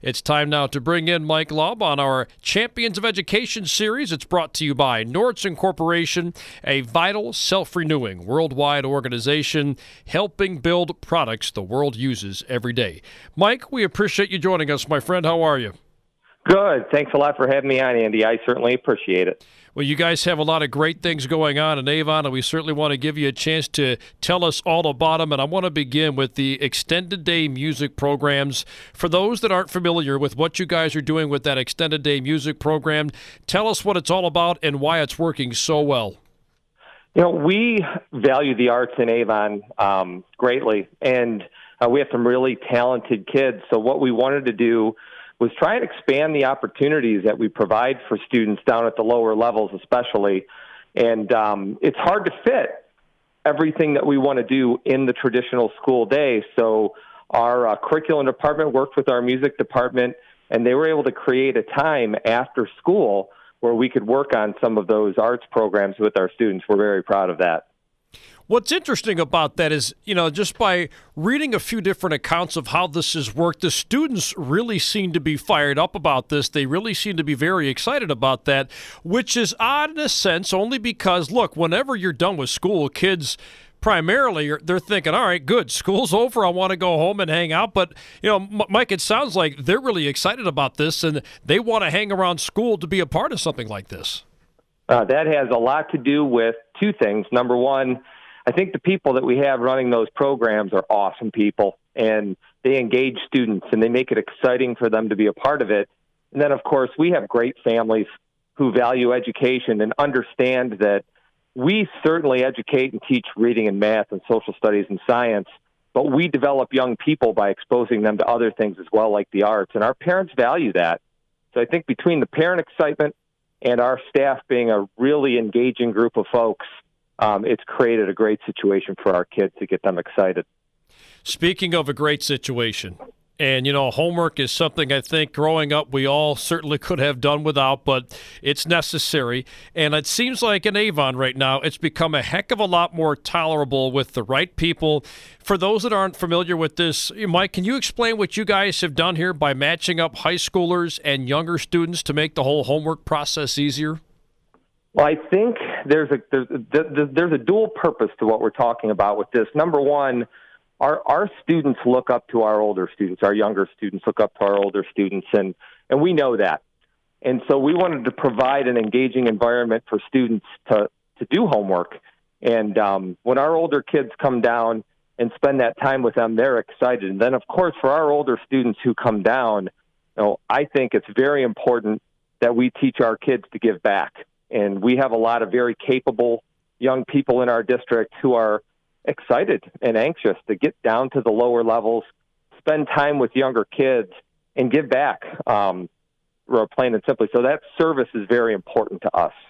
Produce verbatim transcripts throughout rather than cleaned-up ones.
It's time now to bring in Mike Lubb on our Champions of Education series. It's brought to you by Nordson Corporation, a vital, self-renewing worldwide organization helping build products the world uses every day. Mike, we appreciate you joining us, my friend. How are you? Good. Thanks a lot for having me on, Andy. I certainly appreciate it. Well, you guys have a lot of great things going on in Avon, and we certainly want to give you a chance to tell us all about them. And I want to begin with the extended day music programs. For those that aren't familiar with what you guys are doing with that extended day music program, tell us what it's all about and why it's working so well. You know, we value the arts in Avon um, greatly, and uh, we have some really talented kids. So what we wanted to do was try and expand the opportunities that we provide for students down at the lower levels especially. And um, it's hard to fit everything that we want to do in the traditional school day. So our uh, curriculum department worked with our music department, and they were able to create a time after school where we could work on some of those arts programs with our students. We're very proud of that. What's interesting about that is, you know, just by reading a few different accounts of how this has worked, the students really seem to be fired up about this. They really seem to be very excited about that, which is odd in a sense only because, look, whenever you're done with school, kids primarily are, they're thinking, all right, good, school's over, I want to go home and hang out. But, you know, Mike, it sounds like they're really excited about this and they want to hang around school to be a part of something like this. Uh, that has a lot to do with two things. Number one, I think the people that we have running those programs are awesome people, and they engage students, and they make it exciting for them to be a part of it. And then, of course, we have great families who value education and understand that we certainly educate and teach reading and math and social studies and science, but we develop young people by exposing them to other things as well, like the arts, and our parents value that. So I think between the parent excitement and our staff being a really engaging group of folks, Um, it's created a great situation for our kids to get them excited. Speaking of a great situation, and, you know, homework is something I think growing up we all certainly could have done without, but it's necessary. And it seems like in Avon right now, it's become a heck of a lot more tolerable with the right people. For those that aren't familiar with this, Mike, can you explain what you guys have done here by matching up high schoolers and younger students to make the whole homework process easier? Well, I think there's a there's a, there's a dual purpose to what we're talking about with this. Number one, our our students look up to our older students. Our younger students look up to our older students, and, and we know that. And so we wanted to provide an engaging environment for students to, to do homework. And um, when our older kids come down and spend that time with them, they're excited. And then, of course, for our older students who come down, you know, I think it's very important that we teach our kids to give back. And we have a lot of very capable young people in our district who are excited and anxious to get down to the lower levels, spend time with younger kids, and give back, um, plain and simply. So that service is very important to us.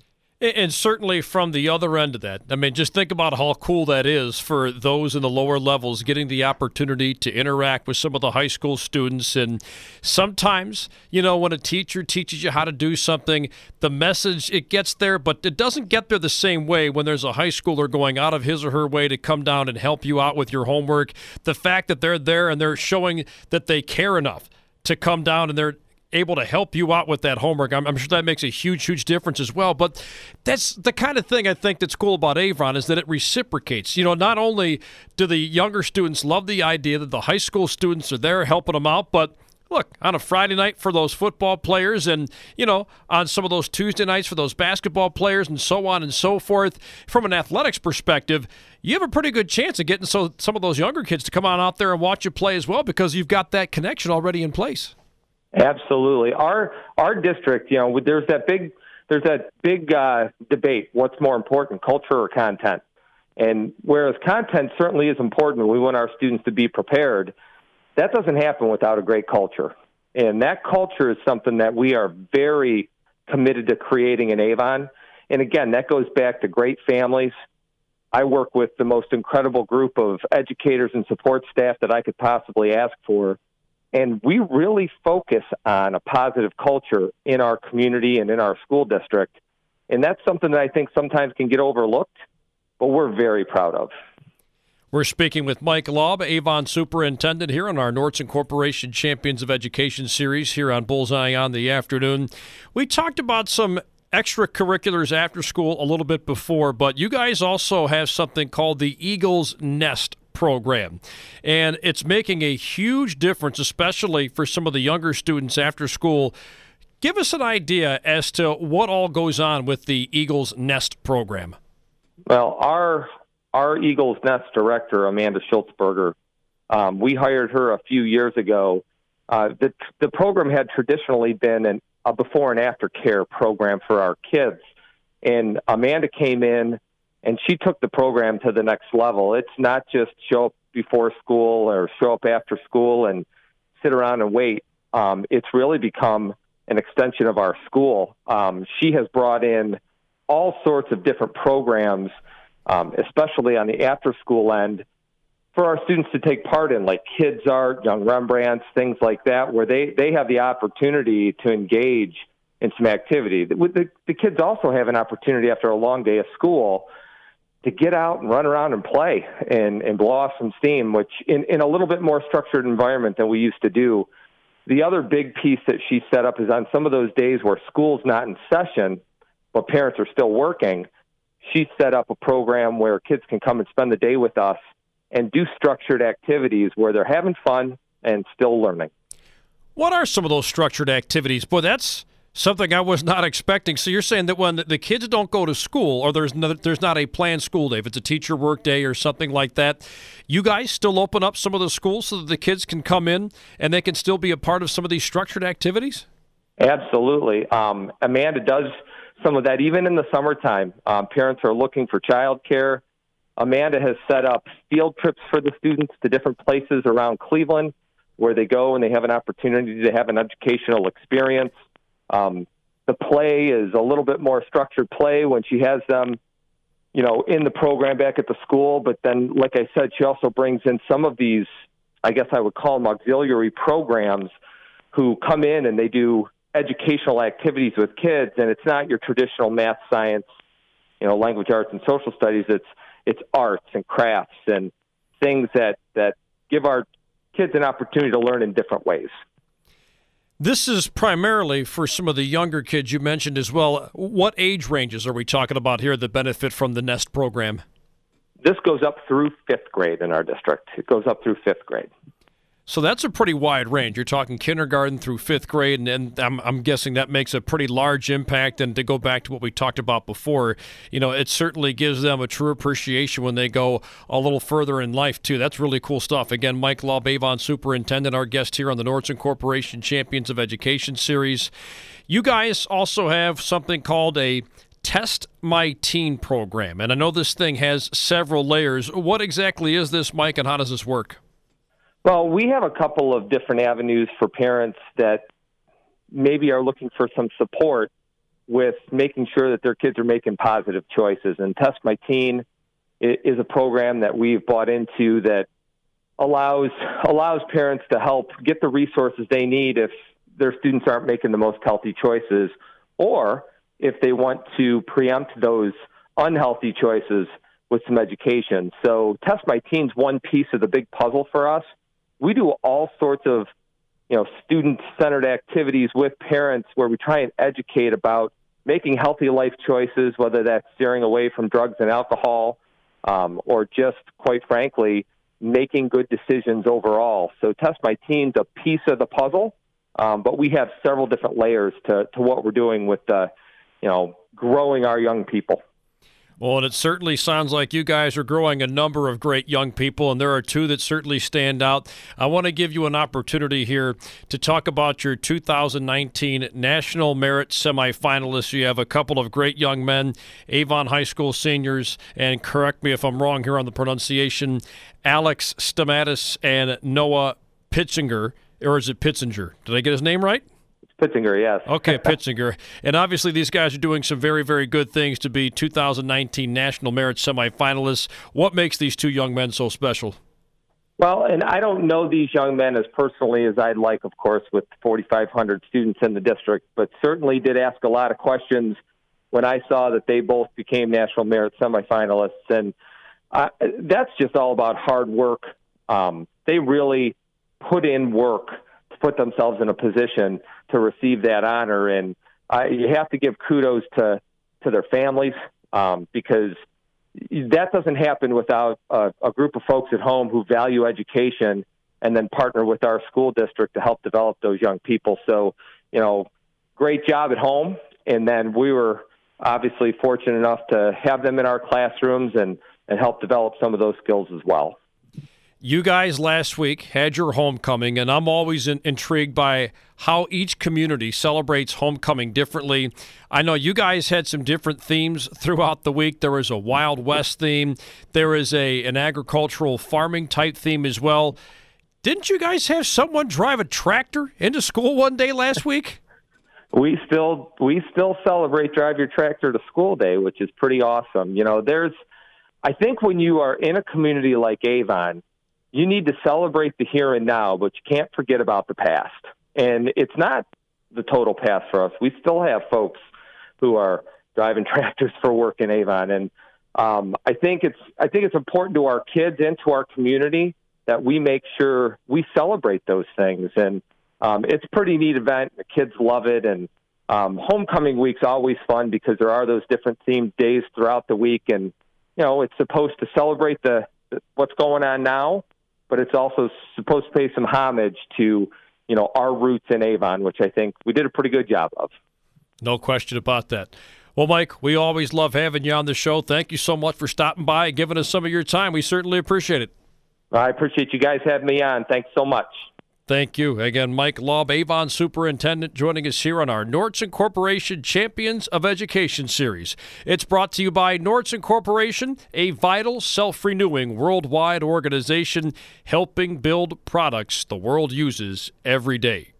And certainly from the other end of that, I mean, just think about how cool that is for those in the lower levels getting the opportunity to interact with some of the high school students. And sometimes, you know, when a teacher teaches you how to do something, the message, it gets there, but it doesn't get there the same way when there's a high schooler going out of his or her way to come down and help you out with your homework. The fact that they're there and they're showing that they care enough to come down and they're able to help you out with that homework, I'm, I'm sure that makes a huge, huge difference as well. But that's the kind of thing I think that's cool about Avon is that it reciprocates. You know, not only do the younger students love the idea that the high school students are there helping them out, but look, on a Friday night for those football players and, you know, on some of those Tuesday nights for those basketball players and so on and so forth, from an athletics perspective, you have a pretty good chance of getting so some of those younger kids to come on out there and watch you play as well because you've got that connection already in place. Absolutely. Our our district, you know, there's that big there's that big uh, debate. What's more important, culture or content? And whereas content certainly is important, we want our students to be prepared. That doesn't happen without a great culture. And that culture is something that we are very committed to creating in Avon. And again, that goes back to great families. I work with the most incredible group of educators and support staff that I could possibly ask for. And we really focus on a positive culture in our community and in our school district. And that's something that I think sometimes can get overlooked, but we're very proud of. We're speaking with Mike Laub, Avon Superintendent, here on our Nordson Corporation Champions of Education series here on Bullseye on the Afternoon. We talked about some extracurriculars after school a little bit before, but you guys also have something called the Eagles Nest program, and it's making a huge difference, especially for some of the younger students after school. Give us an idea as to what all goes on with the Eagles Nest program. Well, our our Eagles Nest director, Amanda Schultzberger, um, we hired her a few years ago. Uh, the the program had traditionally been an, a before and after care program for our kids, and Amanda came in and she took the program to the next level. It's not just show up before school or show up after school and sit around and wait. Um, it's really become an extension of our school. Um, she has brought in all sorts of different programs, um, especially on the after-school end, for our students to take part in, like kids art, young Rembrandts, things like that, where they, they have the opportunity to engage in some activity. The, the, the kids also have an opportunity after a long day of school to get out and run around and play and, and blow off some steam, which in, in a little bit more structured environment than we used to do. The other big piece that she set up is on some of those days where school's not in session, but parents are still working, she set up a program where kids can come and spend the day with us and do structured activities where they're having fun and still learning. What are some of those structured activities? Boy, that's something I was not expecting. So you're saying that when the kids don't go to school, or there's no, there's not a planned school day, if it's a teacher work day or something like that, you guys still open up some of the schools so that the kids can come in and they can still be a part of some of these structured activities? Absolutely. Um, Amanda does some of that even in the summertime. Um, parents are looking for childcare. Amanda has set up field trips for the students to different places around Cleveland where they go and they have an opportunity to have an educational experience. Um, the play is a little bit more structured play when she has them, you know, in the program back at the school. But then, like I said, she also brings in some of these, I guess I would call them auxiliary programs, who come in and they do educational activities with kids. And it's not your traditional math, science, you know, language arts and social studies. It's it's arts and crafts and things that, that give our kids an opportunity to learn in different ways. This is primarily for some of the younger kids you mentioned as well. What age ranges are we talking about here that benefit from the Nest program? This goes up through fifth grade in our district. It goes up through fifth grade. So that's a pretty wide range. You're talking kindergarten through fifth grade, and, and I'm, I'm guessing that makes a pretty large impact. And to go back to what we talked about before, you know, it certainly gives them a true appreciation when they go a little further in life, too. That's really cool stuff. Again, Mike Laub, Avon Superintendent, our guest here on the Nordson Corporation Champions of Education series. You guys also have something called a Test My Teen program, and I know this thing has several layers. What exactly is this, Mike, and how does this work? Well, we have a couple of different avenues for parents that maybe are looking for some support with making sure that their kids are making positive choices. And Test My Teen is a program that we've bought into that allows allows parents to help get the resources they need if their students aren't making the most healthy choices, or if they want to preempt those unhealthy choices with some education. So Test My Teen's one piece of the big puzzle for us. We do all sorts of, you know, student-centered activities with parents where we try and educate about making healthy life choices, whether that's steering away from drugs and alcohol, um, or just, quite frankly, making good decisions overall. So Test My Teen's a piece of the puzzle, um, but we have several different layers to, to what we're doing with, uh, you know, growing our young people. Well, and it certainly sounds like you guys are growing a number of great young people, and there are two that certainly stand out. I want to give you an opportunity here to talk about your two thousand nineteen National Merit semifinalists. You have a couple of great young men, Avon High School seniors, and correct me if I'm wrong here on the pronunciation, Alex Stamatis and Noah Pitzinger, or is it Pitzinger? Did I get his name right? Pitzinger, yes. Okay, Pitzinger. And obviously these guys are doing some very, very good things to be two thousand nineteen National Merit semifinalists. What makes these two young men so special? Well, and I don't know these young men as personally as I'd like, of course, with forty-five hundred students in the district, but certainly did ask a lot of questions when I saw that they both became National Merit semifinalists. And uh, that's just all about hard work. Um, they really put in work to put themselves in a position to receive that honor. And uh, you have to give kudos to, to their families um, because that doesn't happen without a, a group of folks at home who value education and then partner with our school district to help develop those young people. So, you know, great job at home. And then we were obviously fortunate enough to have them in our classrooms and, and help develop some of those skills as well. You guys last week had your homecoming, and I'm always in, intrigued by how each community celebrates homecoming differently. I know you guys had some different themes throughout the week. There was a Wild West theme. There is a an agricultural farming type theme as well. Didn't you guys have someone drive a tractor into school one day last week? We still we still celebrate Drive Your Tractor to School Day, which is pretty awesome. You know, there's I think when you are in a community like Avon, you need to celebrate the here and now, but you can't forget about the past. And it's not the total past for us. We still have folks who are driving tractors for work in Avon, and um, I think it's I think it's important to our kids and to our community that we make sure we celebrate those things. And um, it's a pretty neat event. The kids love it, and um, homecoming week's always fun because there are those different themed days throughout the week, and you know it's supposed to celebrate the what's going on now, but it's also supposed to pay some homage to, you know, our roots in Avon, which I think we did a pretty good job of. No question about that. Well, Mike, we always love having you on the show. Thank you so much for stopping by and giving us some of your time. We certainly appreciate it. I appreciate you guys having me on. Thanks so much. Thank you. Again, Mike Laub, Avon Superintendent, joining us here on our Nordson Corporation Champions of Education series. It's brought to you by Nordson Corporation, a vital, self-renewing worldwide organization helping build products the world uses every day.